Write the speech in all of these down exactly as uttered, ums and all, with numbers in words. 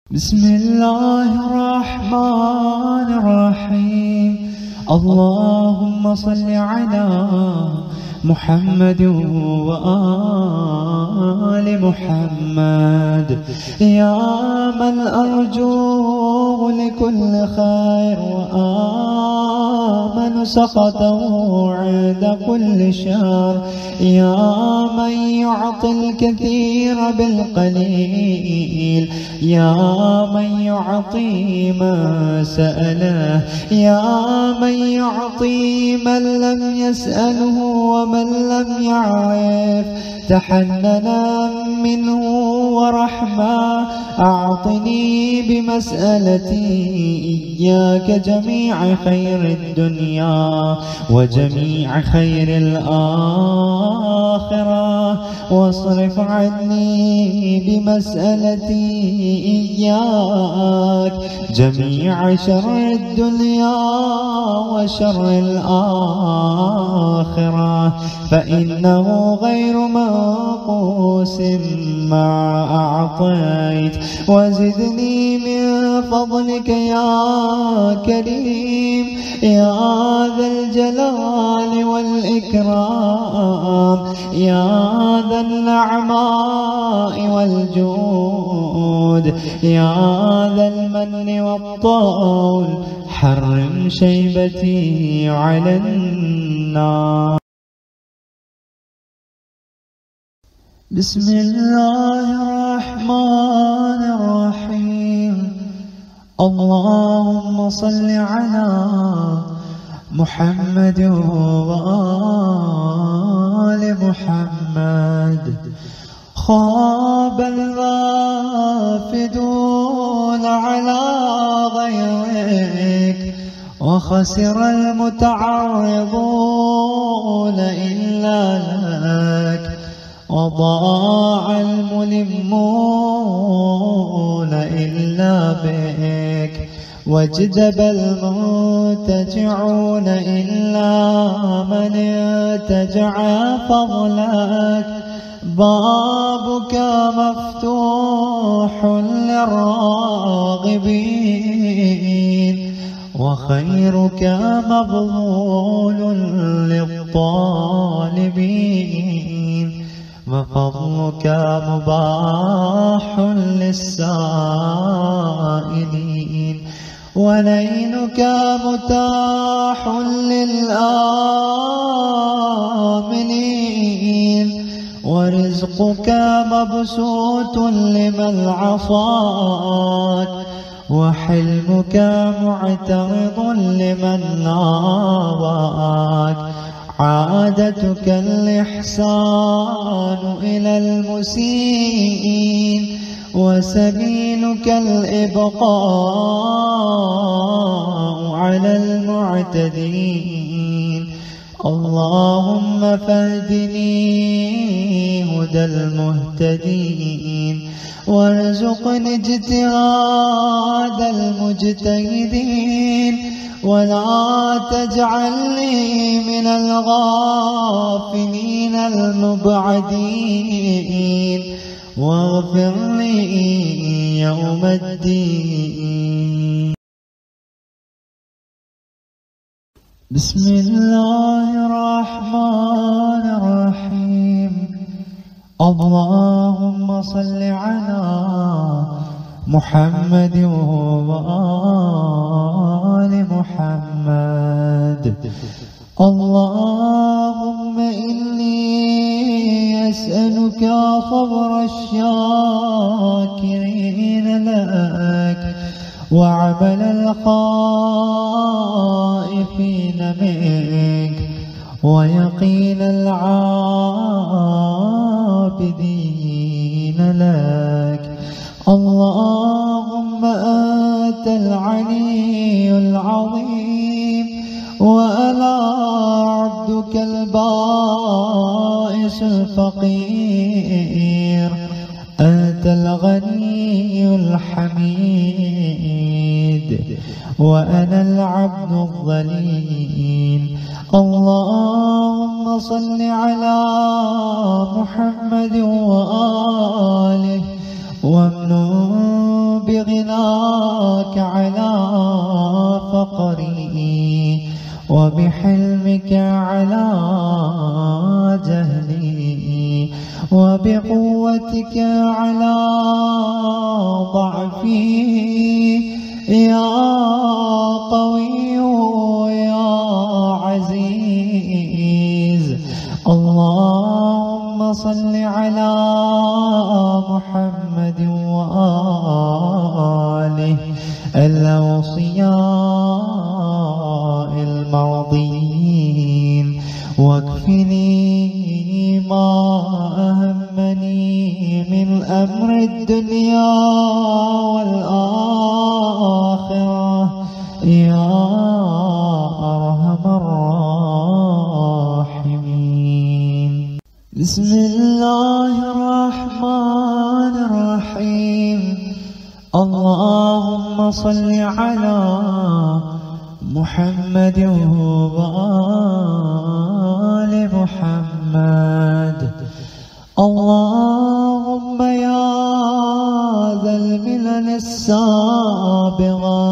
بسم الله الرحمن الرحيم. اللهم صل على محمد وآل محمد يا من أرجو لكل خير وآمن سخطه عند كل شر، يا من يعطي الكثير بالقليل، يا من يعطي ما سأله، يا من يعطي من لم يسأله ومن لم يعرف، تحننا منه ورحمة أعطني بمسألتي إياك جميع خير الدنيا وجميع خير الآخرة، واصرف عني بمسألتي إياك جميع شر الدنيا وشر الآخرة، فإنه غير منقوص ما أعطيت، وزدني من فضلك يا كريم يا ذا الجلال والإكرام، يا ذا النعماء والجود، يا ذا المن والطول، حرم شيبتي على النار. بسم الله الرحمن الرحيم. اللهم صل على محمد وآل محمد. خاب الوافدون على غيرك، وخسر المتعرضون إلا لك، وضاع الملمون إلا بك، وجذب المنتجعون إلا من ارتجع فضلك، بابك مفتوح للراغبين، وخيرك مبذول للطالبين، وفضلك مباح للسائلين، ولينك متاح للآمنين، ورزقك مبسوط لمن عصاك، وحلمك معترض لمن ناواك، عادتك الإحسان إلى المسيئين، وسبيلك الإبقاء على المعتدين. اللهم فاهدني هدى المهتدين، وارزقني اجتهاد المجتهدين، ولا تجعلني من الغافلين المبعدين، واغفر لي يوم الدين. بسم الله الرحمن الرحيم. اللهم صل على محمد وآل محمد. اللهم إني أسألك صبر الشاكرين لك، وعمل الخائفين منك، ويقين العابدين لك. اللهم أنت العلي العظيم، وأنا عبدك البائس الفقير، أنت الغني الحميد، وأنا العبد الذليل. اللهم صل على محمد وآله، وامنن بغنى وبقوتك على ضعفي يا قوي يا عزيز. اللهم صل على محمد وآله الأوصياء المرضين، واكفني ما أهمني من أمر الدنيا والآخرة يا أرحم الراحمين. بسم الله الرحمن الرحيم. اللهم صل على محمد وآل محمد. اللهم يا ذا المنن السابغة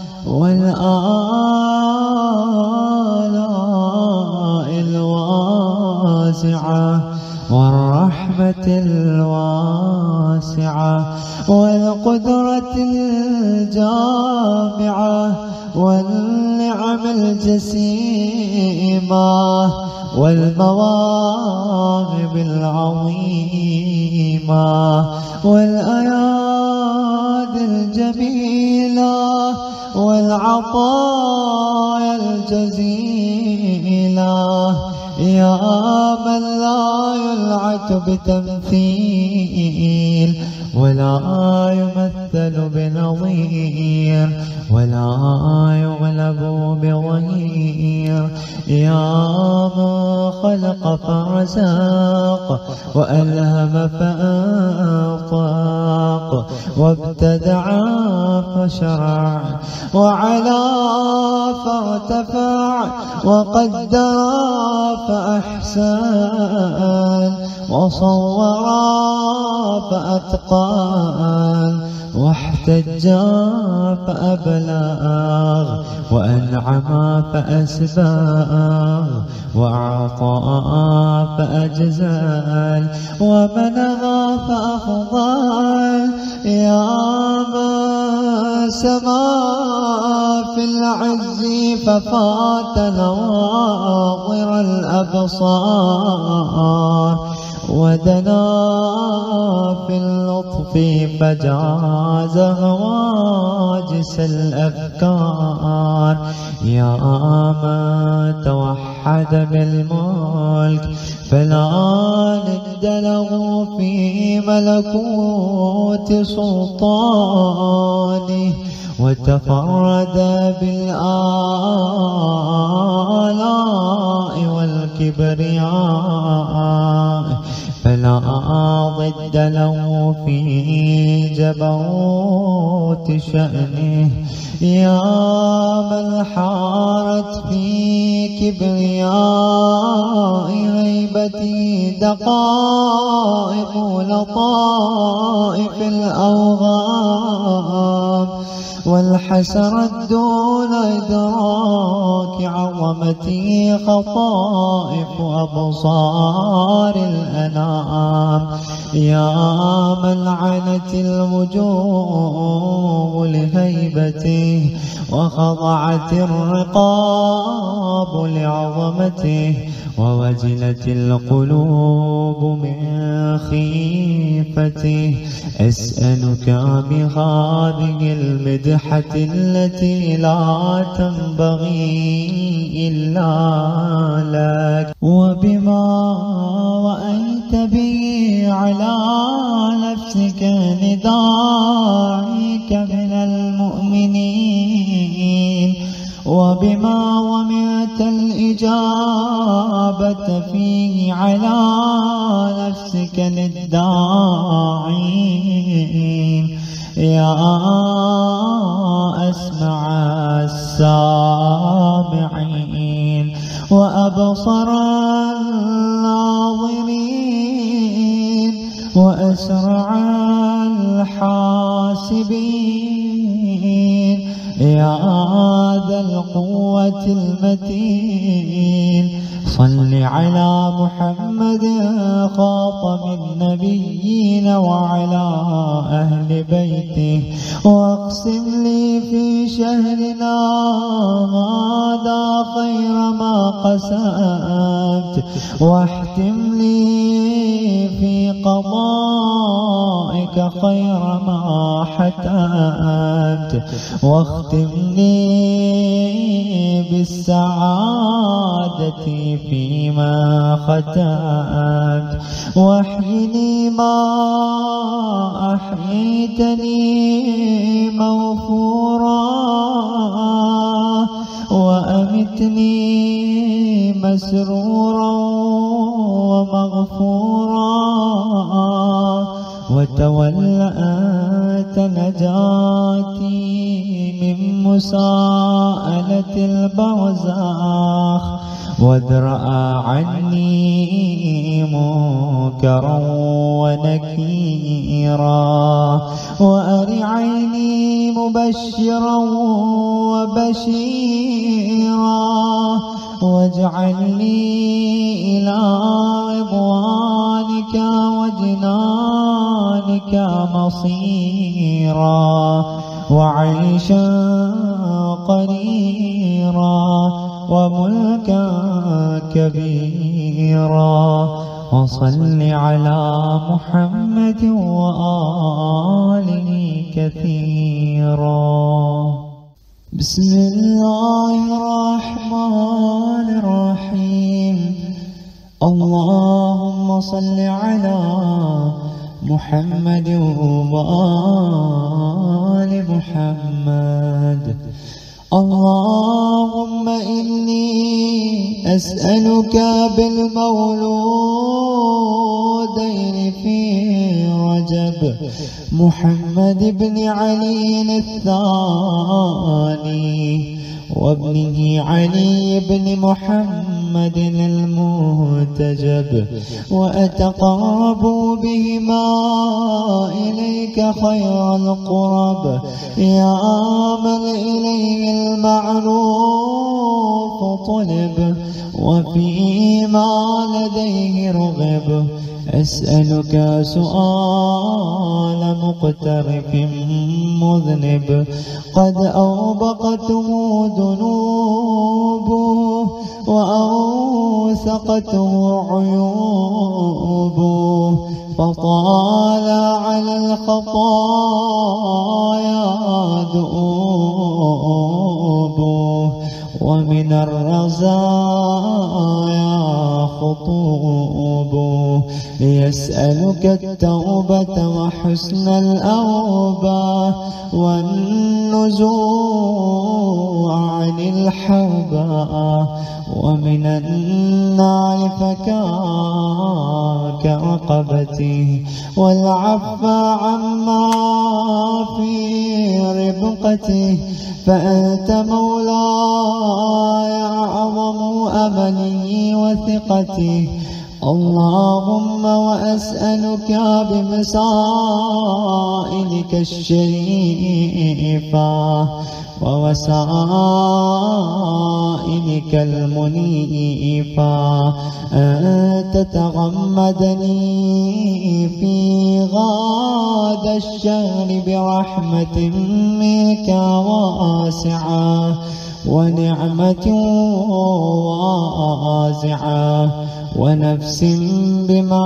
والآلاء الواسعة والرحمة الواسعة والقدرة الجامعة والنعم الجسيمة والمواهب العظيمة والأيادي الجميلة والعطايا الجزيلة يا من لا يلعت بتمثيل ولا يمثل بنظير ولا يغلب بظهير، يا من خلق فرزق وألهم فأنطق وابتدع فشرع وعلا فارتفع وقدر فأحسن وصور فأتقن واحتجى فأبلغ وأنعم فأسبغ وأعطى فأجزل ومنغى فأفضل، يا من سما في العز ففات نواظر الأبصار ودنا في اللطف فجاز هواجس الأفكار، يا من توحد بالملك فلا ند له في ملكوت سلطانه وتفرد بالآلاء والكبرياء فلا ضد له في جبروت شأنه، يا من حارت في كبرياء هيبتي دقائق لطائف الأوهام والحسرت دون إدراك عظمتي خطائف أبصار الأنام، يا من عنت الوجوه لهيبته وخضعت الرقاب لعظمته ووجلت القلوب من خيفته. أسألك بهذه المدحة التي لا تنبغي إلا لك وبما رأيت به على نفسك نداعيك من المؤمنين وبما ومعت الإجابة فيه على نفسك للداعين، يا أسمع السامعين وأبصر الناظرين وأسرع الحاسبين، يا ذا القوة المتين صل وصل على محمد خاتم النبيين وعلى أهل بيته، واقسم لي في شهرنا هذا خير ما قسمت، واحتم لي في قضائك خير ما حتمت، واختم لي بالسعادة فيما ختمت، واحيني ما أحييتني موفورا، وأمتني مسرورا ومغفورا، وتولأت نجاتي من مساءلة البرزخ، وادرأ عني منكرا ونكيرا، وأرعيني مبشرا وبشيرا، واجعل لي إلى رضوانك وجنانك مصيرا، وعيشا قريرا وملكا كبيرا. وصل على محمد وآله كثيرا. بسم الله الرحمن الرحيم. اللهم صل على محمد وآل محمد. اللهم إني أسألك بالمولودين في رجب، محمد بن علي الثاني وابنه علي بن محمد المهتجب، وأتقرب بهما إليك خير القرب، يا من إليه المعروف طلب وفيما لديه رغب. أسألك سؤال مقترف مذنب قد أوبقته ذنوبه وأوثقته عيوبه، فطال على الخطايا ذؤوبه، ومن الرزايا خطوبه، ليسألك التوبة وحسن الأوبة والنزوع عن الحوبة، ومن النار فكاك رقبته، والعفو عما في ربقته، فأنت مولاي أعظم أملي وثقتي. اللهم وأسألك بمسائلك الشريفة ووسائلك المنيفة أن تتغمدني في غاد الشهر برحمة منك واسعة ونعمة واسعة ونفس بما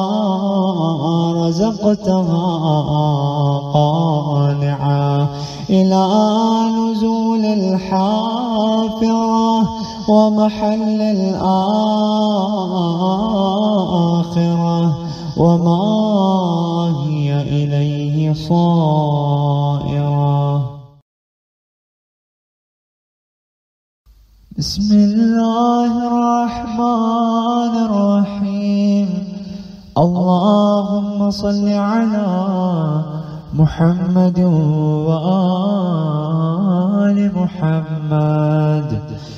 رزقتها قانعة، إلى نزول الحافرة ومحل الآخرة، وما هي إليه صائرة. بسم الله الرحمن الرحيم. اللهم صل على محمد وآل محمد.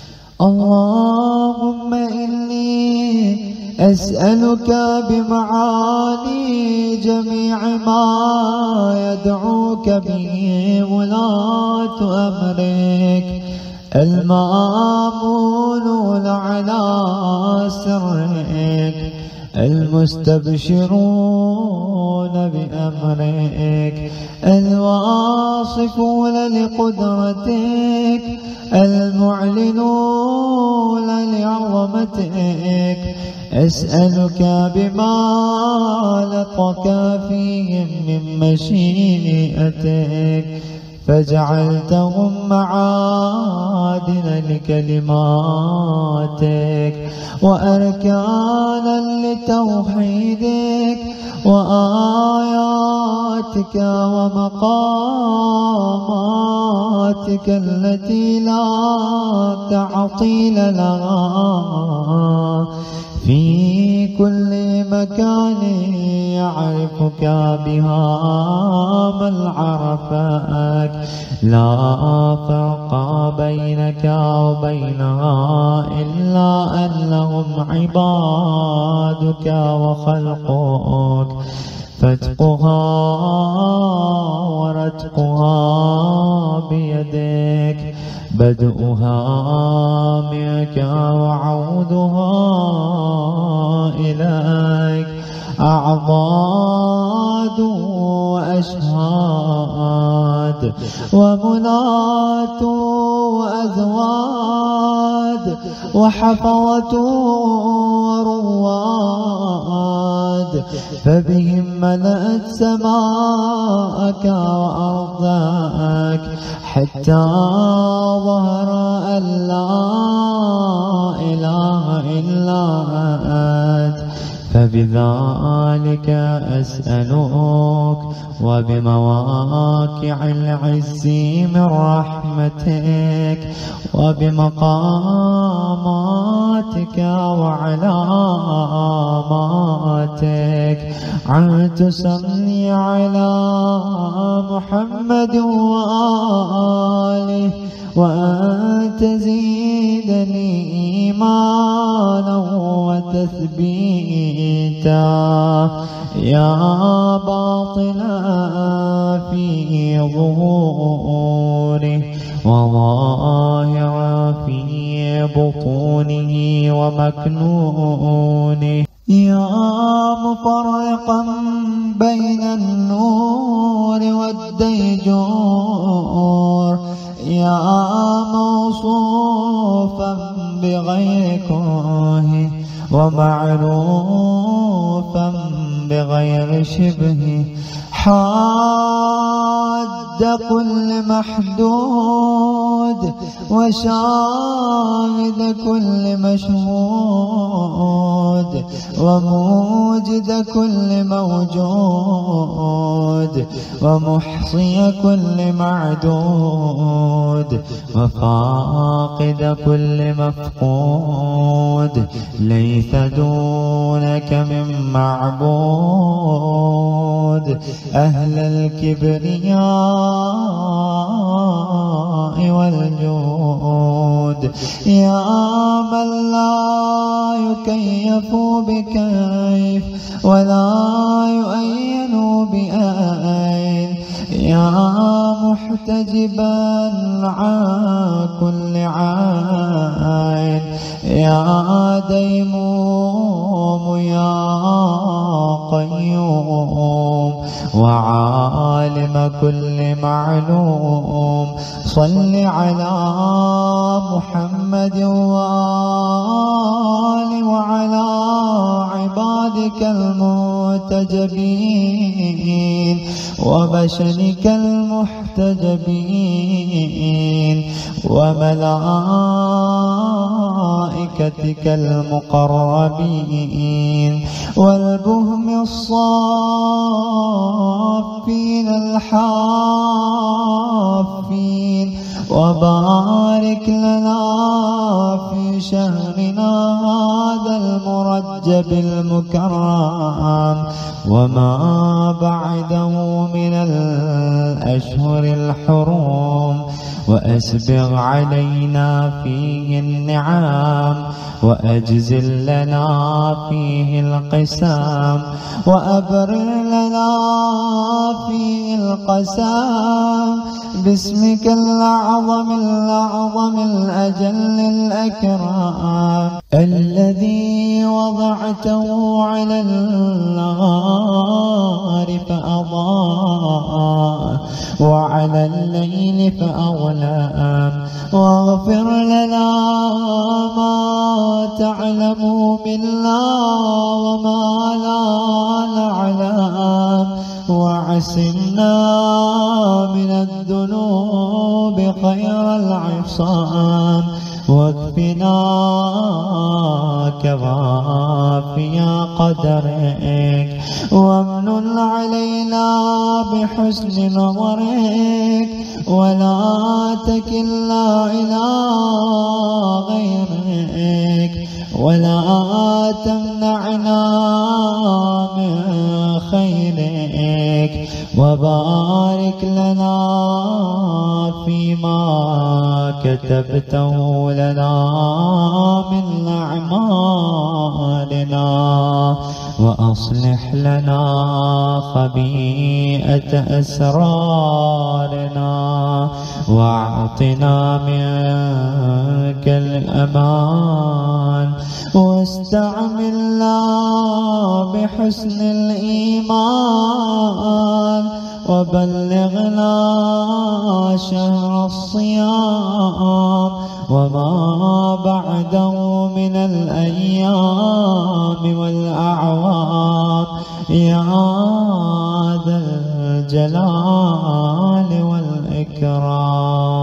اللهم إني أسألك بمعاني جميع ما يدعوك به ولاة أمرك المآمون على سرك، المستبشرون بأمرك، الواصفون لقدرتك، المعلنون لعظمتك. أسألك بما لطك فيهم من مشيئتك فجعلتهم معادن لكلماتك وأركانا لتوحيدك وآياتك ومقاماتك التي لا تعطيل لها في كل مكان يعرفك بها من عرفك، لا فرق بينك وبينها إلا أنهم عبادك وخلقك، فتقها ورتقها بيدك، بدؤها منك وعودها إليك، أعضاد وأشهاد ومنات وأزواد وحفظة ورواد، فبهم ملأت سماءك وأرضك حتى ظهر أن لا إله إلا أنت. فبذلك أسألك وبمواقع العز من رحمتك وبمقاماتك وعلاماتك أن تصلي على محمد وآله وأن تزيدني إيمانا وتثبيتا يا باطلا في ظهوره وظاهرا في بطونه ومكنونه، يا مفرقا بين النور والديجور، يا موصوفا بغير كره ومعروفا بغير شبه، حاد كل محدود وشاهد كل مشهود وموجد كل موجود ومحصي كل معدود وفاقد كل مفقود، ليس دونك من معبود. أهل الكبرياء والجود، يا من لا يكيف بكيف ولا يؤين بأين، يا محتجبا عن كل عين، يا ديموم يا قيوم وعالم كل معلوم. صل على محمد وآله وعلى عبادك المنتجبين وبشرك المحتجبين وملائكتك المقربين والبهم الصافين الحافين، وبارك لنا في شهرنا هذا المرجب المكرم وما بعده من الأشهر الحرم، وأسبغ علينا فيه النعم وأجزل لنا فيه القسام وأبرر لنا فيه القسام باسمك الأعظم الأعظم الأجل الأكرم الذي وضعته على النهار فأضاء وعلى الليل فأظلم واغفر لنا ما تعلم منا وما لا نعلم وعسنا من الذنوب خير العصام واكفنا كوافي قدرك وامنن علينا بحسن نظرك ولا تكلنا إلى غيرك ولا تمنعنا من خيرك وبارك لنا فيما كتبته لنا من أعمالنا وأصلح لنا خبيئة أسرارنا واعطنا منك الأمان واستعملنا بحسن الإيمان وبلغنا شهر الصيام وما بعده من الأيام والأعوام يا ذا الجلال والإكرام.